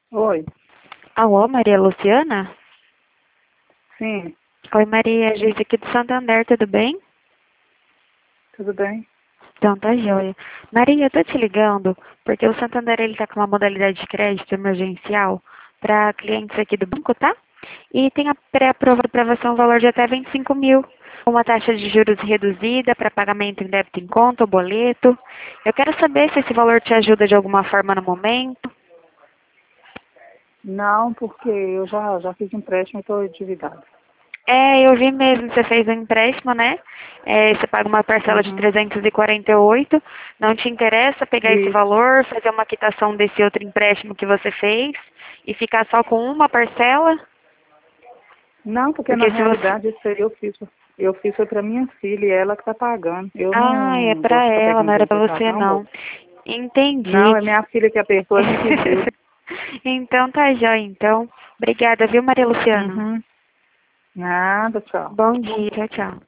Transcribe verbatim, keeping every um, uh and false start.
Oi, Alô, Maria Luciana? sim, Oi, Maria, Geise aqui do Santander, tudo bem? tudo bem? Então, tá joia. Maria, eu tô te ligando porque o Santander, ele tá com uma modalidade de crédito emergencial para clientes aqui do banco, tá? E tem a pré-aprovado para você um valor de até vinte e cinco mil, uma taxa de juros reduzida para pagamento em débito em conta ou boleto. Eu quero saber se esse valor te ajuda de alguma forma no momento. Não, porque eu já, já fiz empréstimo e estou endividada. É, eu vi mesmo, você fez um empréstimo, né? É, você paga uma parcela de Uhum. trezentos e quarenta e oito. Não te interessa pegar esse Isso. valor, fazer uma quitação desse outro empréstimo que você fez e ficar só com uma parcela? Não, porque na Porque se você... realidade isso aí eu fiz, eu fiz foi para minha filha e ela que está pagando. Eu Ah, é não pra vou ficar ela, pegando não era dinheiro pra emprestado, você não, moço. não. Não, Entendi. é minha filha que apertou e me pediu. Então tá jóia, então. Obrigada, viu, Maria Luciana? Uhum. Nada, tchau. Bom dia, tchau, tchau.